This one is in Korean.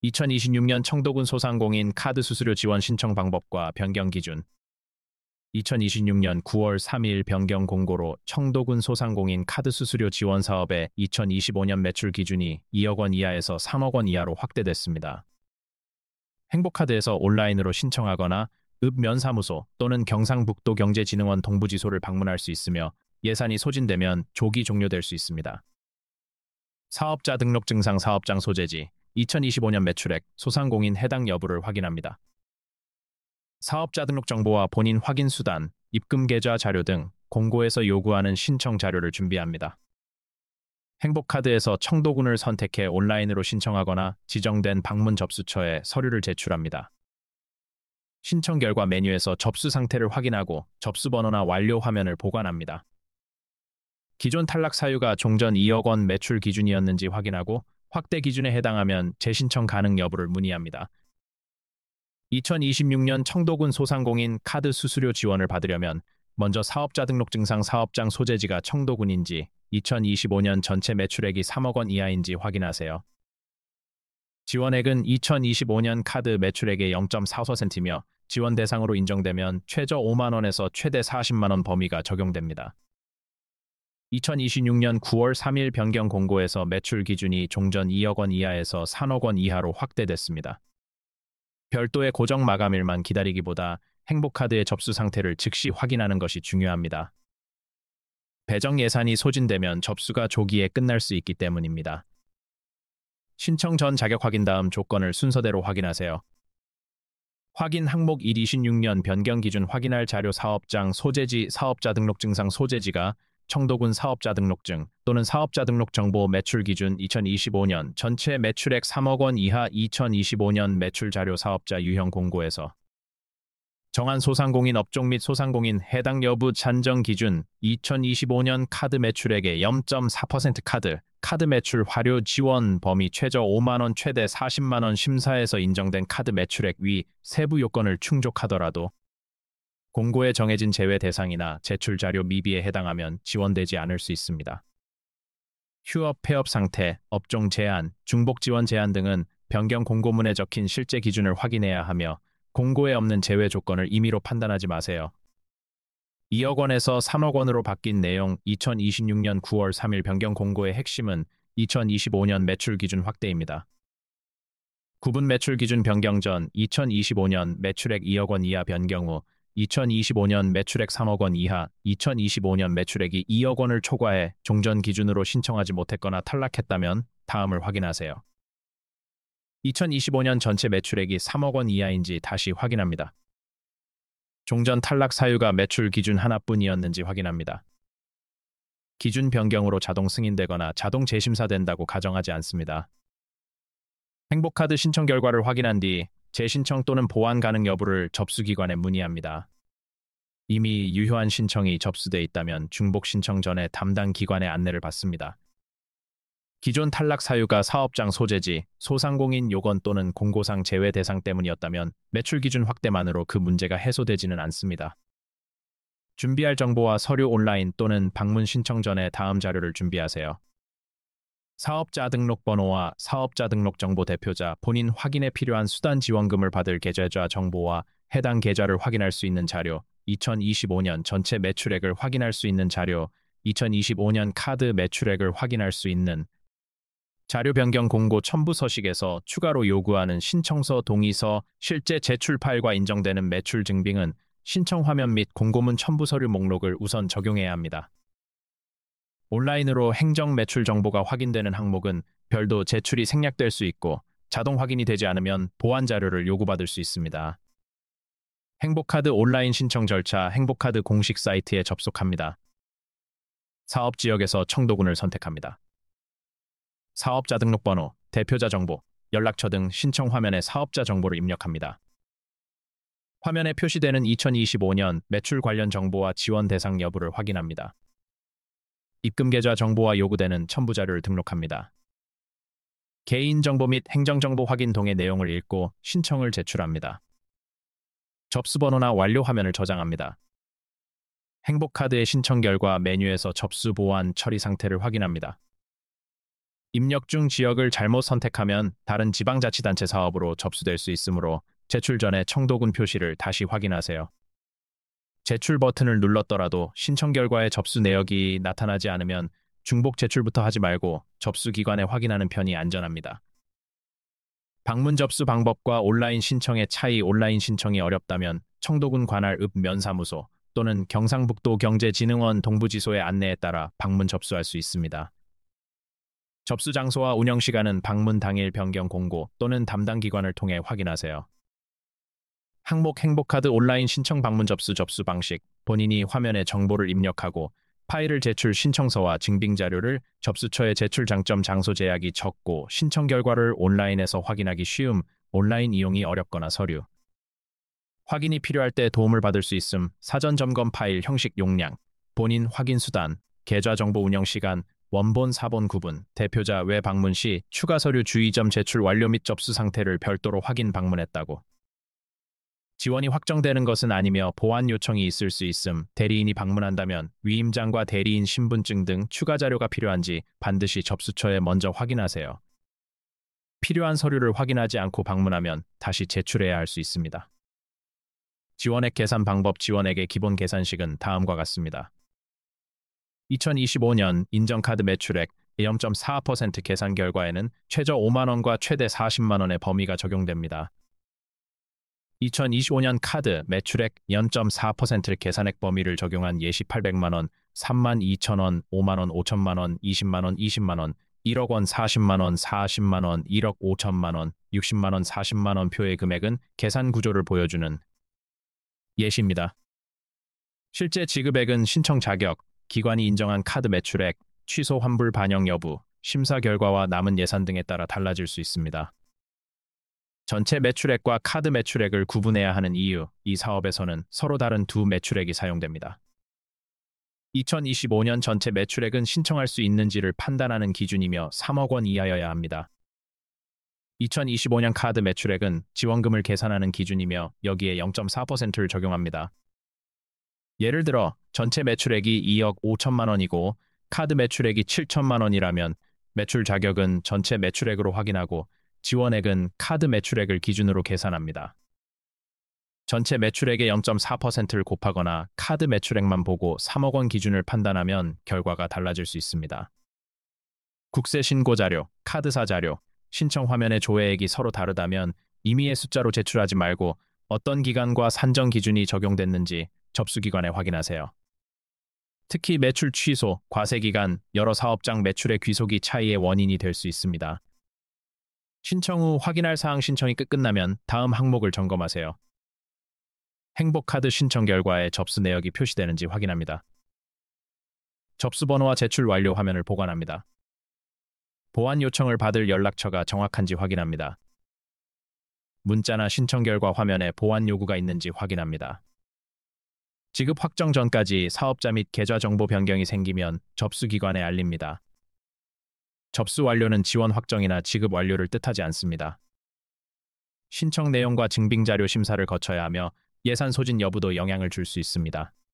2026년 청도군 소상공인 카드 수수료 지원 신청 방법과 변경 기준. 2026년 9월 3일 변경 공고로 청도군 소상공인 카드 수수료 지원 사업의 2025년 매출 기준이 2억 원 이하에서 3억 원 이하로 확대됐습니다. 행복카드에서 온라인으로 신청하거나 읍면사무소 또는 경상북도 경제진흥원 동부지소를 방문할 수 있으며 예산이 소진되면 조기 종료될 수 있습니다. 사업자 등록 증상 사업장 소재지, 2025년 매출액, 소상공인 해당 여부를 확인합니다. 사업자 등록 정보와 본인 확인 수단, 입금 계좌 자료 등 공고에서 요구하는 신청 자료를 준비합니다. 행복카드에서 청도군을 선택해 온라인으로 신청하거나 지정된 방문 접수처에 서류를 제출합니다. 신청 결과 메뉴에서 접수 상태를 확인하고 접수 번호나 완료 화면을 보관합니다. 기존 탈락 사유가 종전 2억 원 매출 기준이었는지 확인하고 확대 기준에 해당하면 재신청 가능 여부를 문의합니다. 2026년 청도군 소상공인 카드 수수료 지원을 받으려면 먼저 사업자 등록 증상 사업장 소재지가 청도군인지 2025년 전체 매출액이 3억 원 이하인지 확인하세요. 지원액은 2025년 카드 매출액의 0.4%며 지원 대상으로 인정되면 최저 5만 원에서 최대 40만 원 범위가 적용됩니다. 2026년 9월 3일 변경 공고에서 매출 기준이 종전 2억 원 이하에서 3억 원 이하로 확대됐습니다. 별도의 고정 마감일만 기다리기보다 행복카드의 접수 상태를 즉시 확인하는 것이 중요합니다. 배정 예산이 소진되면 접수가 조기에 끝날 수 있기 때문입니다. 신청 전 자격 확인 다음 조건을 순서대로 확인하세요. 확인 항목 1 26년 변경 기준 확인할 자료 사업장 소재지 사업자 등록 증상 소재지가 청도군 사업자 등록증 또는 사업자 등록 정보 매출 기준 2025년 전체 매출액 3억 원 이하 2025년 매출 자료 사업자 유형 공고에서 정한 소상공인 업종 및 소상공인 해당 여부 산정 기준 2025년 카드 매출액의 0.4% 카드 매출 활용 지원 범위 최저 5만 원 최대 40만 원 심사에서 인정된 카드 매출액 위 세부 요건을 충족하더라도 공고에 정해진 제외 대상이나 제출 자료 미비에 해당하면 지원되지 않을 수 있습니다. 휴업, 폐업 상태, 업종 제한, 중복 지원 제한 등은 변경 공고문에 적힌 실제 기준을 확인해야 하며 공고에 없는 제외 조건을 임의로 판단하지 마세요. 2억 원에서 3억 원으로 바뀐 내용 2026년 9월 3일 변경 공고의 핵심은 2025년 매출 기준 확대입니다. 구분 매출 기준 변경 전 2025년 매출액 2억 원 이하 변경 후 2025년 매출액 3억 원 이하, 2025년 매출액이 2억 원을 초과해 종전 기준으로 신청하지 못했거나 탈락했다면 다음을 확인하세요. 2025년 전체 매출액이 3억 원 이하인지 다시 확인합니다. 종전 탈락 사유가 매출 기준 하나뿐이었는지 확인합니다. 기준 변경으로 자동 승인되거나 자동 재심사된다고 가정하지 않습니다. 행복카드 신청 결과를 확인한 뒤 재신청 또는 보완 가능 여부를 접수기관에 문의합니다. 이미 유효한 신청이 접수돼 있다면 중복 신청 전에 담당 기관의 안내를 받습니다. 기존 탈락 사유가 사업장 소재지, 소상공인 요건 또는 공고상 제외 대상 때문이었다면 매출 기준 확대만으로 그 문제가 해소되지는 않습니다. 준비할 정보와 서류 온라인 또는 방문 신청 전에 다음 자료를 준비하세요. 사업자 등록 번호와 사업자 등록 정보 대표자, 본인 확인에 필요한 수단 지원금을 받을 계좌 정보와 해당 계좌를 확인할 수 있는 자료, 2025년 전체 매출액을 확인할 수 있는 자료, 2025년 카드 매출액을 확인할 수 있는 자료 변경 공고 첨부 서식에서 추가로 요구하는 신청서 동의서, 실제 제출 파일과 인정되는 매출 증빙은 신청 화면 및 공고문 첨부 서류 목록을 우선 적용해야 합니다. 온라인으로 행정 매출 정보가 확인되는 항목은 별도 제출이 생략될 수 있고 자동 확인이 되지 않으면 보완 자료를 요구받을 수 있습니다. 행복카드 온라인 신청 절차 행복카드 공식 사이트에 접속합니다. 사업 지역에서 청도군을 선택합니다. 사업자 등록번호, 대표자 정보, 연락처 등 신청 화면에 사업자 정보를 입력합니다. 화면에 표시되는 2025년 매출 관련 정보와 지원 대상 여부를 확인합니다. 입금 계좌 정보와 요구되는 첨부 자료를 등록합니다. 개인정보 및 행정정보 확인 동의 내용을 읽고 신청을 제출합니다. 접수번호나 완료 화면을 저장합니다. 행복카드의 신청 결과 메뉴에서 접수 보완 처리 상태를 확인합니다. 입력 중 지역을 잘못 선택하면 다른 지방자치단체 사업으로 접수될 수 있으므로 제출 전에 청도군 표시를 다시 확인하세요. 제출 버튼을 눌렀더라도 신청 결과에 접수 내역이 나타나지 않으면 중복 제출부터 하지 말고 접수 기관에 확인하는 편이 안전합니다. 방문 접수 방법과 온라인 신청의 차이. 온라인 신청이 어렵다면 청도군 관할 읍면사무소 또는 경상북도 경제진흥원 동부지소의 안내에 따라 방문 접수할 수 있습니다. 접수 장소와 운영 시간은 방문 당일 변경 공고 또는 담당 기관을 통해 확인하세요. 항목 행복카드 온라인 신청 방문 접수 방식. 본인이 화면에 정보를 입력하고 파일을 제출 신청서와 증빙 자료를 접수처에 제출 장점 장소 제약이 적고 신청 결과를 온라인에서 확인하기 쉬움. 온라인 이용이 어렵거나 서류 확인이 필요할 때 도움을 받을 수 있음. 사전 점검 파일 형식 용량, 본인 확인 수단, 계좌 정보 운영 시간, 원본, 사본 구분, 대표자 외 방문 시 추가 서류 주의점 제출 완료 및 접수 상태를 별도로 확인 방문했다고. 지원이 확정되는 것은 아니며 보완 요청이 있을 수 있음. 대리인이 방문한다면 위임장과 대리인 신분증 등 추가 자료가 필요한지 반드시 접수처에 먼저 확인하세요. 필요한 서류를 확인하지 않고 방문하면 다시 제출해야 할 수 있습니다. 지원액 계산 방법. 지원액의 기본 계산식은 다음과 같습니다. 2025년 인정카드 매출액 0.4% 계산 결과에는 최저 5만 원과 최대 40만 원의 범위가 적용됩니다. 2025년 카드 매출액 0.4% 계산액 범위를 적용한 예시 800만 원, 3만 2천 원, 5만 원, 5천만 원, 20만 원, 20만 원, 1억 원, 40만 원, 40만 원, 1억 5천만 원, 60만 원, 40만 원 표의 금액은 계산 구조를 보여주는 예시입니다. 실제 지급액은 신청 자격, 기관이 인정한 카드 매출액, 취소 환불 반영 여부, 심사 결과와 남은 예산 등에 따라 달라질 수 있습니다. 전체 매출액과 카드 매출액을 구분해야 하는 이유. 이 사업에서는 서로 다른 두 매출액이 사용됩니다. 2025년 전체 매출액은 신청할 수 있는지를 판단하는 기준이며 3억 원 이하여야 합니다. 2025년 카드 매출액은 지원금을 계산하는 기준이며 여기에 0.4%를 적용합니다. 예를 들어 전체 매출액이 2억 5천만 원이고 카드 매출액이 7천만 원이라면 매출 자격은 전체 매출액으로 확인하고 지원액은 카드 매출액을 기준으로 계산합니다. 전체 매출액의 0.4%를 곱하거나 카드 매출액만 보고 3억 원 기준을 판단하면 결과가 달라질 수 있습니다. 국세 신고 자료, 카드사 자료, 신청 화면의 조회액이 서로 다르다면 임의의 숫자로 제출하지 말고 어떤 기간과 산정 기준이 적용됐는지 접수기관에 확인하세요. 특히 매출 취소, 과세기간, 여러 사업장 매출의 귀속이 차이의 원인이 될 수 있습니다. 신청 후 확인할 사항. 신청이 끝나면 다음 항목을 점검하세요. 행복카드 신청 결과에 접수 내역이 표시되는지 확인합니다. 접수번호와 제출 완료 화면을 보관합니다. 보완 요청을 받을 연락처가 정확한지 확인합니다. 문자나 신청 결과 화면에 보완 요구가 있는지 확인합니다. 지급 확정 전까지 사업자 및 계좌 정보 변경이 생기면 접수기관에 알립니다. 접수 완료는 지원 확정이나 지급 완료를 뜻하지 않습니다. 신청 내용과 증빙 자료 심사를 거쳐야 하며 예산 소진 여부도 영향을 줄 수 있습니다.